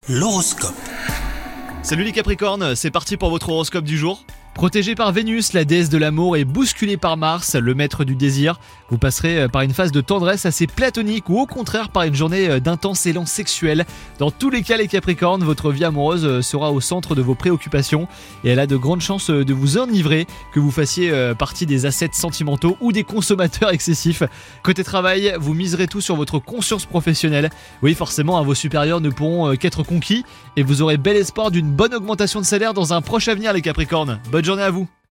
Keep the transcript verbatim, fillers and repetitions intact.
L'horoscope. Salut les Capricornes, c'est parti pour votre horoscope du jour. Protégé par Vénus, la déesse de l'amour, et bousculé par Mars, le maître du désir, vous passerez par une phase de tendresse assez platonique ou au contraire par une journée d'intense élan sexuel. Dans tous les cas les Capricornes, votre vie amoureuse sera au centre de vos préoccupations et elle a de grandes chances de vous enivrer, que vous fassiez partie des ascètes sentimentaux ou des consommateurs excessifs. Côté travail, vous miserez tout sur votre conscience professionnelle. Oui, forcément, vos supérieurs ne pourront qu'être conquis et vous aurez bel espoir d'une bonne augmentation de salaire dans un proche avenir les Capricornes. Bonne journée à vous.